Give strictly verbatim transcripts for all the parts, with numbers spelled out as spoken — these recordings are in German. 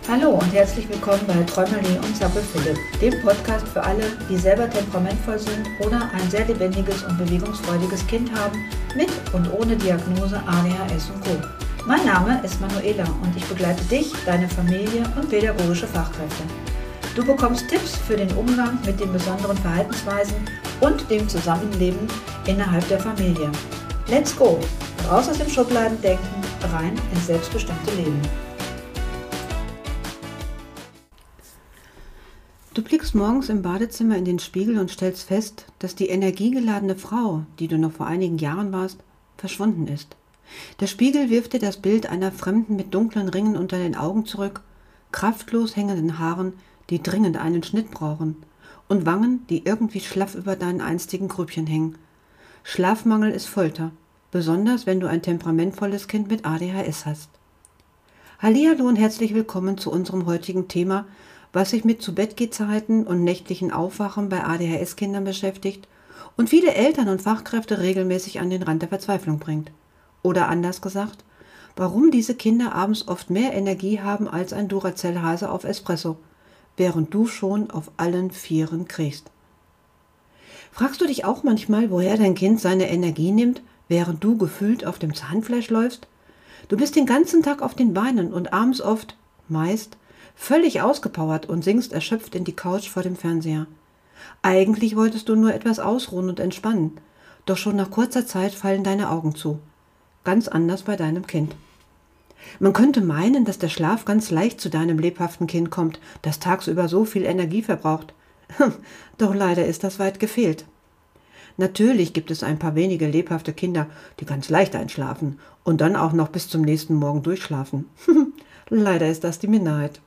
Hallo und herzlich willkommen bei Träumerli und Zappel Philipp, dem Podcast für alle, die selber temperamentvoll sind oder ein sehr lebendiges und bewegungsfreudiges Kind haben, mit und ohne Diagnose A D H S und Co. Mein Name ist Manuela und ich begleite dich, deine Familie und pädagogische Fachkräfte. Du bekommst Tipps für den Umgang mit den besonderen Verhaltensweisen und dem Zusammenleben innerhalb der Familie. Let's go! Raus aus dem Schubladendenken, rein ins selbstbestimmte Leben. Du blickst morgens im Badezimmer in den Spiegel und stellst fest, dass die energiegeladene Frau, die du noch vor einigen Jahren warst, verschwunden ist. Der Spiegel wirft dir das Bild einer Fremden mit dunklen Ringen unter den Augen zurück, kraftlos hängenden Haaren, die dringend einen Schnitt brauchen, und Wangen, die irgendwie schlaff über deinen einstigen Grübchen hängen. Schlafmangel ist Folter, besonders wenn du ein temperamentvolles Kind mit A D H S hast. Hallihallo und herzlich willkommen zu unserem heutigen Thema, was sich mit Zu-Bett-Geh-Zeiten und nächtlichen Aufwachen bei A D H S-Kindern beschäftigt und viele Eltern und Fachkräfte regelmäßig an den Rand der Verzweiflung bringt. Oder anders gesagt, warum diese Kinder abends oft mehr Energie haben als ein Duracell-Hase auf Espresso, während du schon auf allen Vieren kriechst. Fragst du dich auch manchmal, woher dein Kind seine Energie nimmt, während du gefühlt auf dem Zahnfleisch läufst? Du bist den ganzen Tag auf den Beinen und abends oft, meist, völlig ausgepowert und sinkst erschöpft in die Couch vor dem Fernseher. Eigentlich wolltest du nur etwas ausruhen und entspannen, doch schon nach kurzer Zeit fallen deine Augen zu. Ganz anders bei deinem Kind. Man könnte meinen, dass der Schlaf ganz leicht zu deinem lebhaften Kind kommt, das tagsüber so viel Energie verbraucht. Doch leider ist das weit gefehlt. Natürlich gibt es ein paar wenige lebhafte Kinder, die ganz leicht einschlafen und dann auch noch bis zum nächsten Morgen durchschlafen. Leider ist das die Minderheit.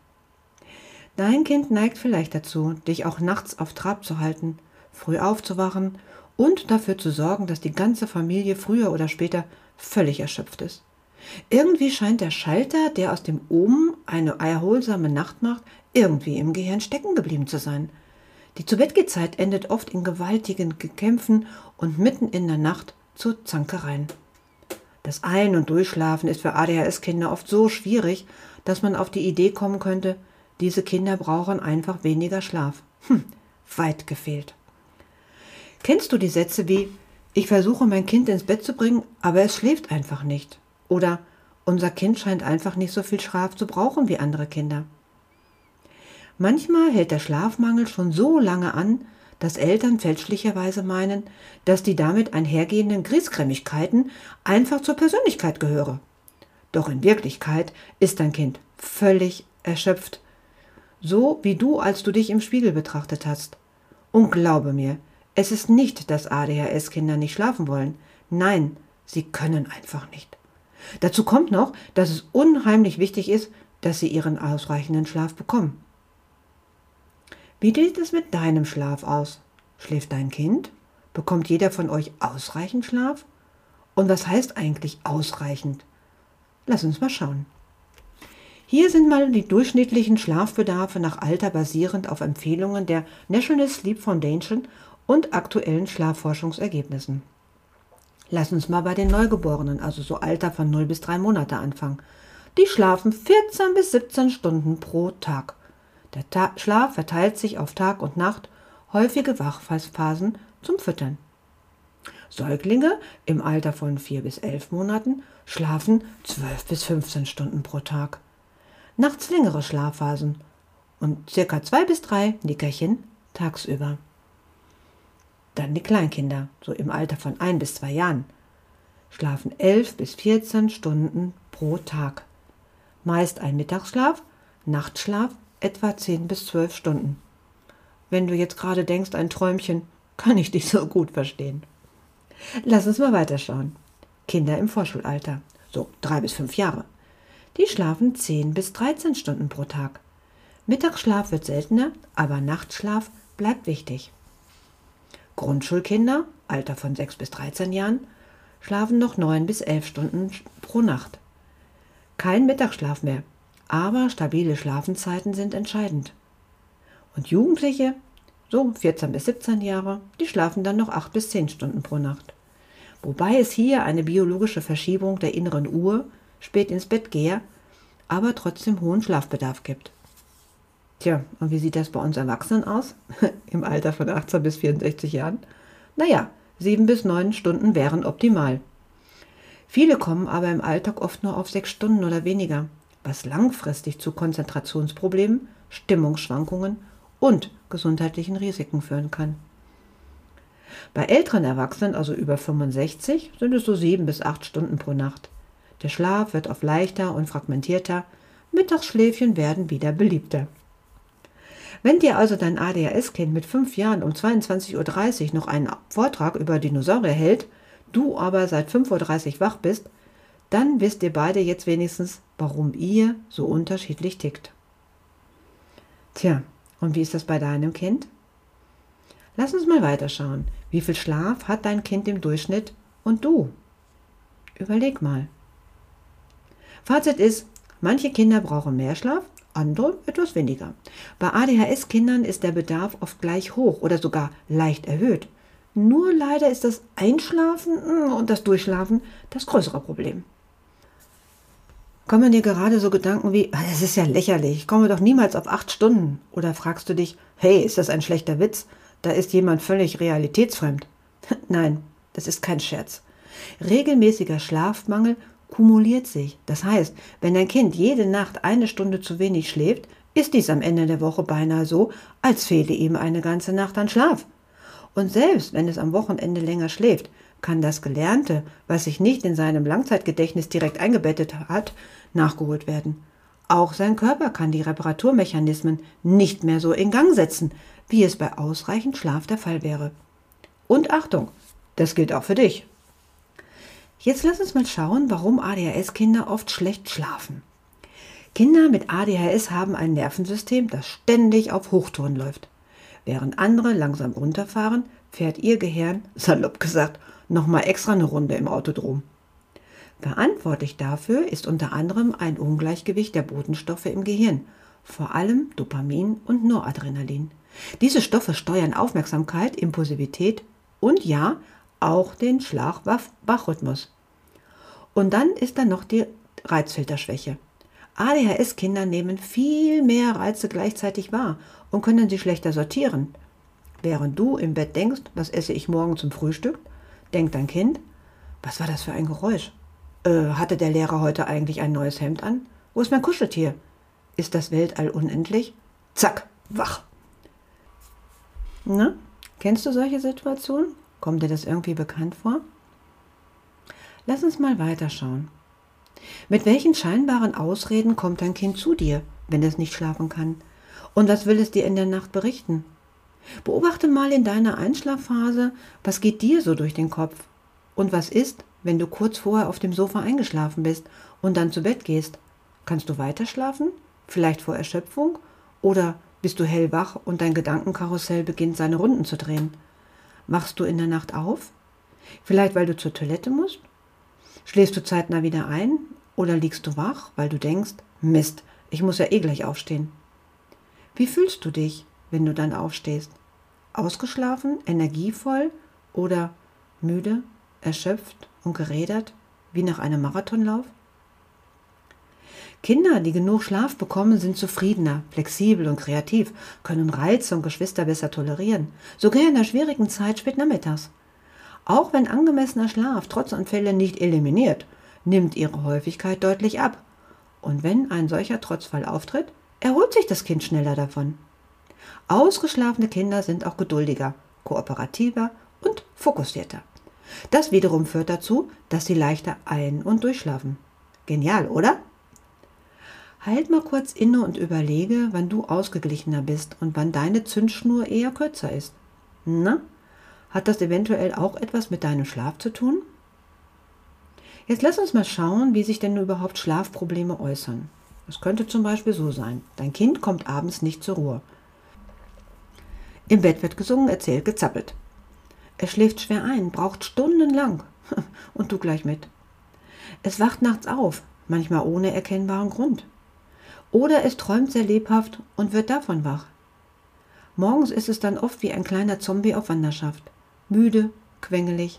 Dein Kind neigt vielleicht dazu, dich auch nachts auf Trab zu halten, früh aufzuwachen und dafür zu sorgen, dass die ganze Familie früher oder später völlig erschöpft ist. Irgendwie scheint der Schalter, der aus dem Oben eine erholsame Nacht macht, irgendwie im Gehirn stecken geblieben zu sein. Die Zu-Bett-Geh-Zeit endet oft in gewaltigen Kämpfen und mitten in der Nacht zu Zankereien. Das Ein- und Durchschlafen ist für A D H S-Kinder oft so schwierig, dass man auf die Idee kommen könnte, diese Kinder brauchen einfach weniger Schlaf. Hm, weit gefehlt. Kennst du die Sätze wie, ich versuche mein Kind ins Bett zu bringen, aber es schläft einfach nicht? Oder, unser Kind scheint einfach nicht so viel Schlaf zu brauchen wie andere Kinder. Manchmal hält der Schlafmangel schon so lange an, dass Eltern fälschlicherweise meinen, dass die damit einhergehenden Griesgrämigkeiten einfach zur Persönlichkeit gehöre. Doch in Wirklichkeit ist dein Kind völlig erschöpft, so wie du, als du dich im Spiegel betrachtet hast. Und glaube mir, es ist nicht, dass A D H S-Kinder nicht schlafen wollen. Nein, sie können einfach nicht. Dazu kommt noch, dass es unheimlich wichtig ist, dass sie ihren ausreichenden Schlaf bekommen. Wie sieht es mit deinem Schlaf aus? Schläft dein Kind? Bekommt jeder von euch ausreichend Schlaf? Und was heißt eigentlich ausreichend? Lass uns mal schauen. Hier sind mal die durchschnittlichen Schlafbedarfe nach Alter basierend auf Empfehlungen der National Sleep Foundation und aktuellen Schlafforschungsergebnissen. Lass uns mal bei den Neugeborenen, also so Alter von null bis drei Monate anfangen. Die schlafen vierzehn bis siebzehn Stunden pro Tag. Der Ta- Schlaf verteilt sich auf Tag und Nacht, häufige Wachphasen zum Füttern. Säuglinge im Alter von vier bis elf Monaten schlafen zwölf bis fünfzehn Stunden pro Tag. Nachts längere Schlafphasen und circa zwei bis drei Nickerchen tagsüber. Dann die Kleinkinder, so im Alter von ein bis zwei Jahren, schlafen elf bis vierzehn Stunden pro Tag. Meist ein Mittagsschlaf, Nachtschlaf etwa zehn bis zwölf Stunden. Wenn du jetzt gerade denkst, ein Träumchen, kann ich dich so gut verstehen. Lass uns mal weiterschauen. Kinder im Vorschulalter, so drei bis fünf Jahre. Die schlafen zehn bis dreizehn Stunden pro Tag. Mittagsschlaf wird seltener, aber Nachtschlaf bleibt wichtig. Grundschulkinder, Alter von sechs bis dreizehn Jahren, schlafen noch neun bis elf Stunden pro Nacht. Kein Mittagsschlaf mehr, aber stabile Schlafenszeiten sind entscheidend. Und Jugendliche, so vierzehn bis siebzehn Jahre, die schlafen dann noch acht bis zehn Stunden pro Nacht. Wobei es hier eine biologische Verschiebung der inneren Uhr, spät ins Bett gehe, aber trotzdem hohen Schlafbedarf gibt. Tja, und wie sieht das bei uns Erwachsenen aus? Im Alter von achtzehn bis vierundsechzig Jahren? Naja, sieben bis neun Stunden wären optimal. Viele kommen aber im Alltag oft nur auf sechs Stunden oder weniger, was langfristig zu Konzentrationsproblemen, Stimmungsschwankungen und gesundheitlichen Risiken führen kann. Bei älteren Erwachsenen, also über fünfundsechzig, sind es so sieben bis acht Stunden pro Nacht. Der Schlaf wird oft leichter und fragmentierter, Mittagsschläfchen werden wieder beliebter. Wenn dir also dein A D H S-Kind mit fünf Jahren um zweiundzwanzig Uhr dreißig noch einen Vortrag über Dinosaurier hält, du aber seit fünf Uhr dreißig wach bist, dann wisst ihr beide jetzt wenigstens, warum ihr so unterschiedlich tickt. Tja, und wie ist das bei deinem Kind? Lass uns mal weiterschauen. Wie viel Schlaf hat dein Kind im Durchschnitt und du? Überleg mal. Fazit ist, manche Kinder brauchen mehr Schlaf, andere etwas weniger. Bei A D H S-Kindern ist der Bedarf oft gleich hoch oder sogar leicht erhöht. Nur leider ist das Einschlafen und das Durchschlafen das größere Problem. Kommen dir gerade so Gedanken wie, das ist ja lächerlich, ich komme doch niemals auf acht Stunden? Oder fragst du dich, hey, ist das ein schlechter Witz? Da ist jemand völlig realitätsfremd. Nein, das ist kein Scherz. Regelmäßiger Schlafmangel kumuliert sich. Das heißt, wenn dein Kind jede Nacht eine Stunde zu wenig schläft, ist dies am Ende der Woche beinahe so, als fehle ihm eine ganze Nacht an Schlaf. Und selbst wenn es am Wochenende länger schläft, kann das Gelernte, was sich nicht in seinem Langzeitgedächtnis direkt eingebettet hat, nachgeholt werden. Auch sein Körper kann die Reparaturmechanismen nicht mehr so in Gang setzen, wie es bei ausreichend Schlaf der Fall wäre. Und Achtung, das gilt auch für dich. Jetzt lass uns mal schauen, warum A D H S-Kinder oft schlecht schlafen. Kinder mit A D H S haben ein Nervensystem, das ständig auf Hochtouren läuft. Während andere langsam runterfahren, fährt ihr Gehirn, salopp gesagt, nochmal extra eine Runde im Autodrom. Verantwortlich dafür ist unter anderem ein Ungleichgewicht der Botenstoffe im Gehirn, vor allem Dopamin und Noradrenalin. Diese Stoffe steuern Aufmerksamkeit, Impulsivität und ja, auch den Schlaf-Wach-Rhythmus. Und dann ist da noch die Reizfilterschwäche. A D H S-Kinder nehmen viel mehr Reize gleichzeitig wahr und können sie schlechter sortieren. Während du im Bett denkst, was esse ich morgen zum Frühstück, denkt dein Kind, was war das für ein Geräusch? Äh, hatte der Lehrer heute eigentlich ein neues Hemd an? Wo ist mein Kuscheltier? Ist das Weltall unendlich? Zack, wach. Na, kennst du solche Situationen? Kommt dir das irgendwie bekannt vor? Lass uns mal weiterschauen. Mit welchen scheinbaren Ausreden kommt dein Kind zu dir, wenn es nicht schlafen kann? Und was will es dir in der Nacht berichten? Beobachte mal in deiner Einschlafphase, was geht dir so durch den Kopf? Und was ist, wenn du kurz vorher auf dem Sofa eingeschlafen bist und dann zu Bett gehst? Kannst du weiter schlafen? Vielleicht vor Erschöpfung? Oder bist du hellwach und dein Gedankenkarussell beginnt seine Runden zu drehen? Wachst du in der Nacht auf? Vielleicht, weil du zur Toilette musst? Schläfst du zeitnah wieder ein? Oder liegst du wach, weil du denkst, Mist, ich muss ja eh gleich aufstehen? Wie fühlst du dich, wenn du dann aufstehst? Ausgeschlafen, energievoll oder müde, erschöpft und gerädert, wie nach einem Marathonlauf? Kinder, die genug Schlaf bekommen, sind zufriedener, flexibel und kreativ, können Reize und Geschwister besser tolerieren, sogar in der schwierigen Zeit spät nachmittags. Auch wenn angemessener Schlaf Trotzanfälle nicht eliminiert, nimmt ihre Häufigkeit deutlich ab. Und wenn ein solcher Trotzfall auftritt, erholt sich das Kind schneller davon. Ausgeschlafene Kinder sind auch geduldiger, kooperativer und fokussierter. Das wiederum führt dazu, dass sie leichter ein- und durchschlafen. Genial, oder? Halt mal kurz inne und überlege, wann du ausgeglichener bist und wann deine Zündschnur eher kürzer ist. Na, hat das eventuell auch etwas mit deinem Schlaf zu tun? Jetzt lass uns mal schauen, wie sich denn überhaupt Schlafprobleme äußern. Es könnte zum Beispiel so sein: Dein Kind kommt abends nicht zur Ruhe. Im Bett wird gesungen, erzählt, gezappelt. Er schläft schwer ein, braucht stundenlang und du gleich mit. Es wacht nachts auf, manchmal ohne erkennbaren Grund. Oder es träumt sehr lebhaft und wird davon wach. Morgens ist es dann oft wie ein kleiner Zombie auf Wanderschaft. Müde, quengelig,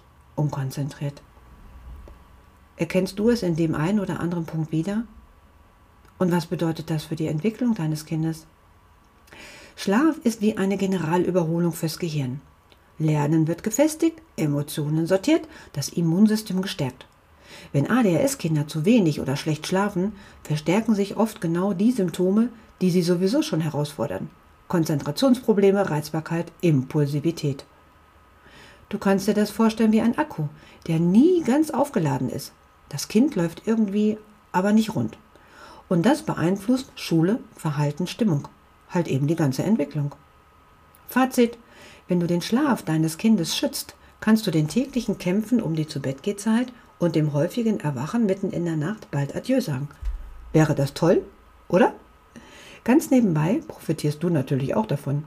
unkonzentriert. Erkennst du es in dem einen oder anderen Punkt wieder? Und was bedeutet das für die Entwicklung deines Kindes? Schlaf ist wie eine Generalüberholung fürs Gehirn. Lernen wird gefestigt, Emotionen sortiert, das Immunsystem gestärkt. Wenn A D H S-Kinder zu wenig oder schlecht schlafen, verstärken sich oft genau die Symptome, die sie sowieso schon herausfordern. Konzentrationsprobleme, Reizbarkeit, Impulsivität. Du kannst dir das vorstellen wie ein Akku, der nie ganz aufgeladen ist. Das Kind läuft irgendwie, aber nicht rund. Und das beeinflusst Schule, Verhalten, Stimmung. Halt eben die ganze Entwicklung. Fazit: Wenn du den Schlaf deines Kindes schützt, kannst du den täglichen Kämpfen um die Zu-Bett-Geh-Zeit und dem häufigen Erwachen mitten in der Nacht bald Adieu sagen. Wäre das toll, oder? Ganz nebenbei profitierst du natürlich auch davon.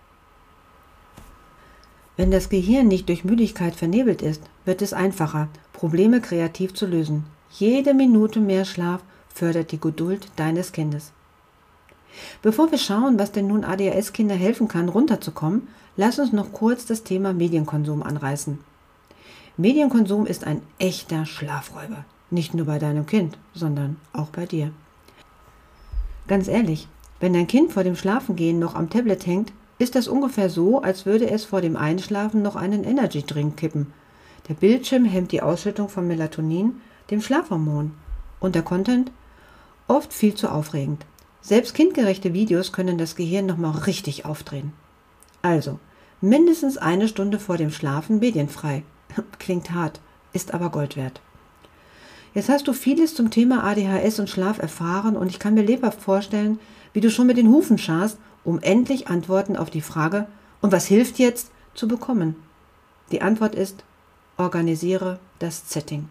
Wenn das Gehirn nicht durch Müdigkeit vernebelt ist, wird es einfacher, Probleme kreativ zu lösen. Jede Minute mehr Schlaf fördert die Geduld deines Kindes. Bevor wir schauen, was denn nun A D H S-Kinder helfen kann, runterzukommen, lass uns noch kurz das Thema Medienkonsum anreißen. Medienkonsum ist ein echter Schlafräuber. Nicht nur bei deinem Kind, sondern auch bei dir. Ganz ehrlich, wenn dein Kind vor dem Schlafengehen noch am Tablet hängt, ist das ungefähr so, als würde es vor dem Einschlafen noch einen Energy-Drink kippen. Der Bildschirm hemmt die Ausschüttung von Melatonin, dem Schlafhormon. Und der Content? Oft viel zu aufregend. Selbst kindgerechte Videos können das Gehirn nochmal richtig aufdrehen. Also, mindestens eine Stunde vor dem Schlafen medienfrei. Klingt hart, ist aber Gold wert. Jetzt hast du vieles zum Thema A D H S und Schlaf erfahren und ich kann mir lebhaft vorstellen, wie du schon mit den Hufen scharst, um endlich Antworten auf die Frage, und was hilft jetzt, zu bekommen. Die Antwort ist: Organisiere das Setting.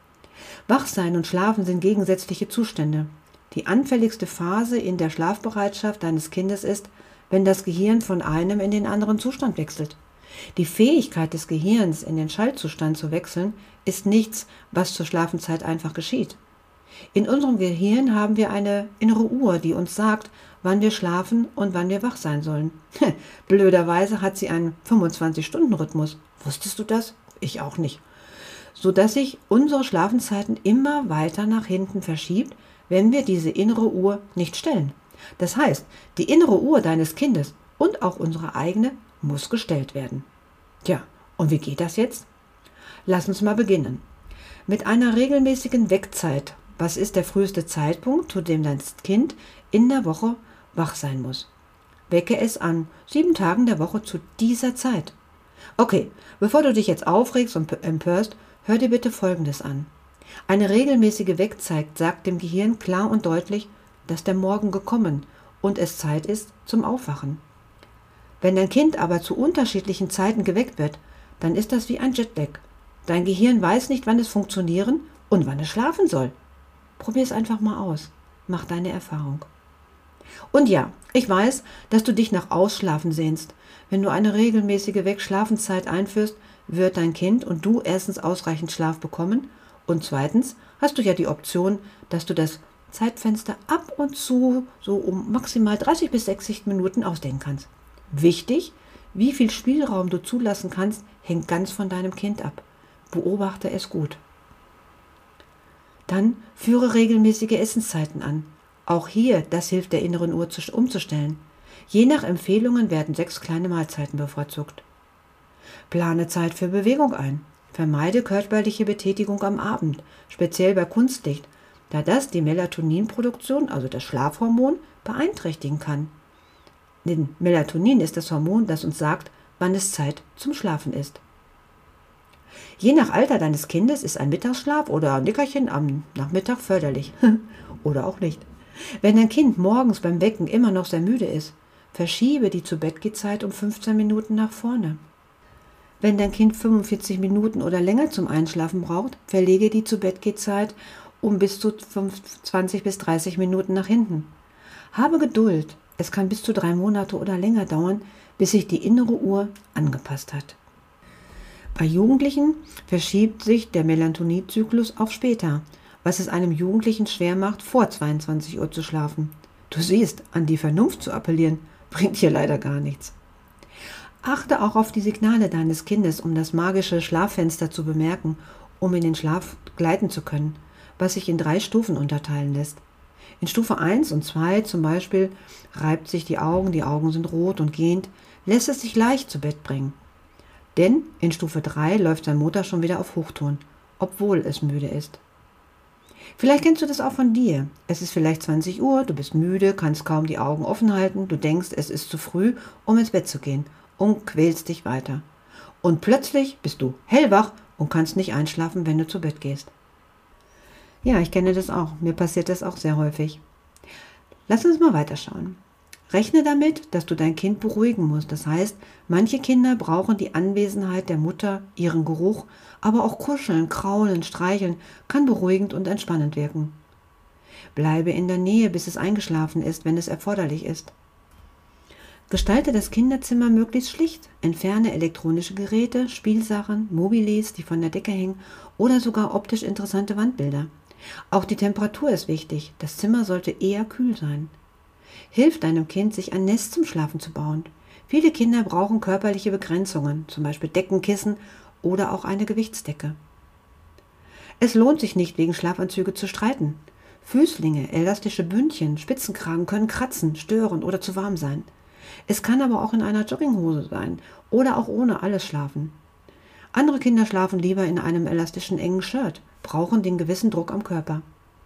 Wachsein und Schlafen sind gegensätzliche Zustände. Die anfälligste Phase in der Schlafbereitschaft deines Kindes ist, wenn das Gehirn von einem in den anderen Zustand wechselt. Die Fähigkeit des Gehirns, in den Schaltzustand zu wechseln, ist nichts, was zur Schlafenszeit einfach geschieht. In unserem Gehirn haben wir eine innere Uhr, die uns sagt, wann wir schlafen und wann wir wach sein sollen. Blöderweise hat sie einen fünfundzwanzig-Stunden-Rhythmus. Wusstest du das? Ich auch nicht. Sodass sich unsere Schlafenszeiten immer weiter nach hinten verschiebt, wenn wir diese innere Uhr nicht stellen. Das heißt, die innere Uhr deines Kindes und auch unsere eigene muss gestellt werden. Tja, und wie geht das jetzt? Lass uns mal beginnen. Mit einer regelmäßigen Weckzeit. Was ist der früheste Zeitpunkt, zu dem dein Kind in der Woche wach sein muss? Wecke es an sieben Tagen der Woche zu dieser Zeit. Okay, bevor du dich jetzt aufregst und empörst, hör dir bitte Folgendes an. Eine regelmäßige Weckzeit sagt dem Gehirn klar und deutlich, dass der Morgen gekommen und es Zeit ist zum Aufwachen. Wenn dein Kind aber zu unterschiedlichen Zeiten geweckt wird, dann ist das wie ein Jetlag. Dein Gehirn weiß nicht, wann es funktionieren und wann es schlafen soll. Probier es einfach mal aus. Mach deine Erfahrung. Und ja, ich weiß, dass du dich nach Ausschlafen sehnst. Wenn du eine regelmäßige Wegschlafenszeit einführst, wird dein Kind und du erstens ausreichend Schlaf bekommen und zweitens hast du ja die Option, dass du das Zeitfenster ab und zu so um maximal dreißig bis sechzig Minuten ausdehnen kannst. Wichtig, wie viel Spielraum du zulassen kannst, hängt ganz von deinem Kind ab. Beobachte es gut. Dann führe regelmäßige Essenszeiten an. Auch hier, das hilft der inneren Uhr umzustellen. Je nach Empfehlungen werden sechs kleine Mahlzeiten bevorzugt. Plane Zeit für Bewegung ein. Vermeide körperliche Betätigung am Abend, speziell bei Kunstlicht, da das die Melatoninproduktion, also das Schlafhormon, beeinträchtigen kann. Denn Melatonin ist das Hormon, das uns sagt, wann es Zeit zum Schlafen ist. Je nach Alter deines Kindes ist ein Mittagsschlaf oder ein Nickerchen am Nachmittag förderlich. Oder auch nicht. Wenn dein Kind morgens beim Wecken immer noch sehr müde ist, verschiebe die Zu-Bett-Geh-Zeit um fünfzehn Minuten nach vorne. Wenn dein Kind fünfundvierzig Minuten oder länger zum Einschlafen braucht, verlege die Zu-Bett-Geh-Zeit um bis zu zwanzig bis dreißig Minuten nach hinten. Habe Geduld. Es kann bis zu drei Monate oder länger dauern, bis sich die innere Uhr angepasst hat. Bei Jugendlichen verschiebt sich der Melatoninzyklus auf später, was es einem Jugendlichen schwer macht, vor zweiundzwanzig Uhr zu schlafen. Du siehst, an die Vernunft zu appellieren, bringt hier leider gar nichts. Achte auch auf die Signale deines Kindes, um das magische Schlaffenster zu bemerken, um in den Schlaf gleiten zu können, was sich in drei Stufen unterteilen lässt. In Stufe eins und zwei zum Beispiel reibt sich die Augen, die Augen sind rot und gähnt, lässt es sich leicht zu Bett bringen. Denn in Stufe drei läuft sein Motor schon wieder auf Hochtouren, obwohl es müde ist. Vielleicht kennst du das auch von dir. Es ist vielleicht zwanzig Uhr, du bist müde, kannst kaum die Augen offen halten, du denkst, es ist zu früh, um ins Bett zu gehen und quälst dich weiter. Und plötzlich bist du hellwach und kannst nicht einschlafen, wenn du zu Bett gehst. Ja, ich kenne das auch. Mir passiert das auch sehr häufig. Lass uns mal weiterschauen. Rechne damit, dass du dein Kind beruhigen musst. Das heißt, manche Kinder brauchen die Anwesenheit der Mutter, ihren Geruch, aber auch Kuscheln, Kraulen, Streicheln kann beruhigend und entspannend wirken. Bleibe in der Nähe, bis es eingeschlafen ist, wenn es erforderlich ist. Gestalte das Kinderzimmer möglichst schlicht. Entferne elektronische Geräte, Spielsachen, Mobilis, die von der Decke hängen oder sogar optisch interessante Wandbilder. Auch die Temperatur ist wichtig. Das Zimmer sollte eher kühl sein. Hilf deinem Kind, sich ein Nest zum Schlafen zu bauen. Viele Kinder brauchen körperliche Begrenzungen, zum Beispiel Deckenkissen oder auch eine Gewichtsdecke. Es lohnt sich nicht, wegen Schlafanzüge zu streiten. Füßlinge, elastische Bündchen, Spitzenkragen können kratzen, stören oder zu warm sein. Es kann aber auch in einer Jogginghose sein oder auch ohne alles schlafen. Andere Kinder schlafen lieber in einem elastischen engen Shirt, brauchen den gewissen Druck am Körper.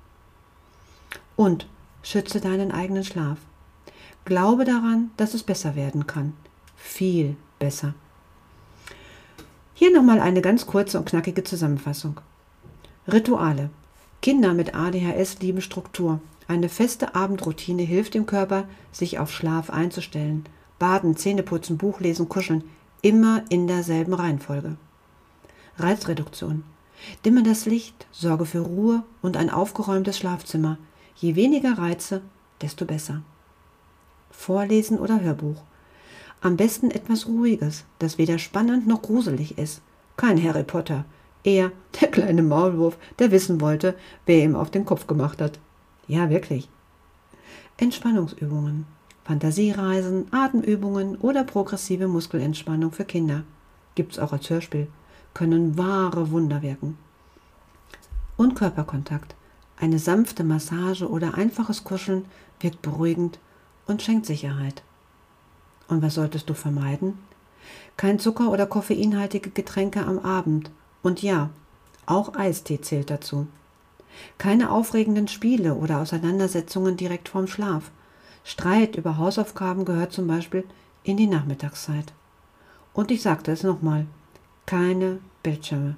Und schütze deinen eigenen Schlaf. Glaube daran, dass es besser werden kann. Viel besser. Hier nochmal eine ganz kurze und knackige Zusammenfassung. Rituale. Kinder mit A D H S lieben Struktur. Eine feste Abendroutine hilft dem Körper, sich auf Schlaf einzustellen. Baden, Zähneputzen, Buch lesen, kuscheln. Immer in derselben Reihenfolge. Reizreduktion. Dimme das Licht, sorge für Ruhe und ein aufgeräumtes Schlafzimmer. Je weniger Reize, desto besser. Vorlesen oder Hörbuch. Am besten etwas Ruhiges, das weder spannend noch gruselig ist. Kein Harry Potter, eher der kleine Maulwurf, der wissen wollte, wer ihm auf den Kopf gemacht hat. Ja, wirklich. Entspannungsübungen, Fantasiereisen, Atemübungen oder progressive Muskelentspannung für Kinder. Gibt's auch als Hörspiel. Können wahre Wunder wirken. Und Körperkontakt. Eine sanfte Massage oder einfaches Kuscheln wirkt beruhigend und schenkt Sicherheit. Und was solltest du vermeiden? Kein Zucker oder koffeinhaltige Getränke am Abend. Und ja, auch Eistee zählt dazu. Keine aufregenden Spiele oder Auseinandersetzungen direkt vorm Schlaf. Streit über Hausaufgaben gehört zum Beispiel in die Nachmittagszeit. Und ich sagte es nochmal, keine Bildschirme.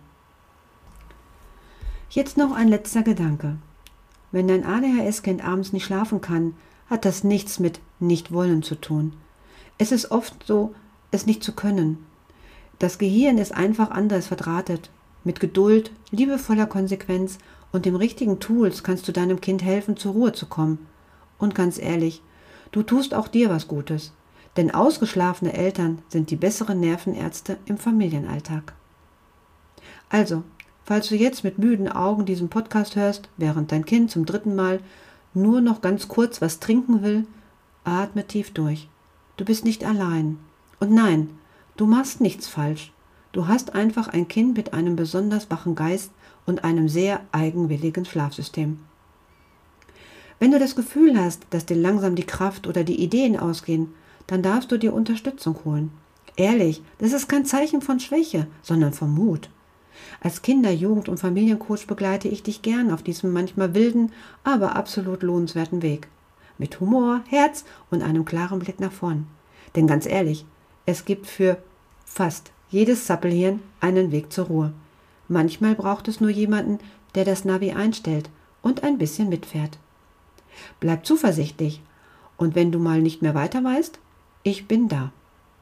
Jetzt noch ein letzter Gedanke. Wenn dein A D H S-Kind abends nicht schlafen kann, hat das nichts mit Nicht-Wollen zu tun. Es ist oft so, es nicht zu können. Das Gehirn ist einfach anders verdrahtet. Mit Geduld, liebevoller Konsequenz und den richtigen Tools kannst du deinem Kind helfen, zur Ruhe zu kommen. Und ganz ehrlich, du tust auch dir was Gutes. Denn ausgeschlafene Eltern sind die besseren Nervenärzte im Familienalltag. Also, falls du jetzt mit müden Augen diesen Podcast hörst, während dein Kind zum dritten Mal nur noch ganz kurz was trinken will, atme tief durch. Du bist nicht allein. Und nein, du machst nichts falsch. Du hast einfach ein Kind mit einem besonders wachen Geist und einem sehr eigenwilligen Schlafsystem. Wenn du das Gefühl hast, dass dir langsam die Kraft oder die Ideen ausgehen, dann darfst du dir Unterstützung holen. Ehrlich, das ist kein Zeichen von Schwäche, sondern von Mut. Als Kinder-, Jugend- und Familiencoach begleite ich dich gern auf diesem manchmal wilden, aber absolut lohnenswerten Weg. Mit Humor, Herz und einem klaren Blick nach vorn. Denn ganz ehrlich, es gibt für fast jedes Zappelhirn einen Weg zur Ruhe. Manchmal braucht es nur jemanden, der das Navi einstellt und ein bisschen mitfährt. Bleib zuversichtlich und wenn du mal nicht mehr weiter weißt, ich bin da.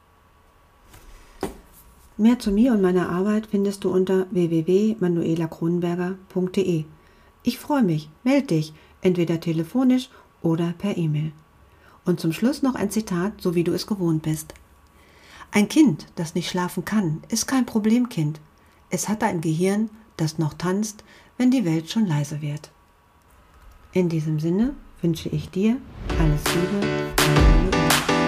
Mehr zu mir und meiner Arbeit findest du unter w w w punkt manuela kronenberger punkt d e. Ich freue mich, melde dich, entweder telefonisch oder per E-Mail. Und zum Schluss noch ein Zitat, so wie du es gewohnt bist. Ein Kind, das nicht schlafen kann, ist kein Problemkind. Es hat ein Gehirn, das noch tanzt, wenn die Welt schon leise wird. In diesem Sinne wünsche ich dir alles Liebe. Deine Manuela.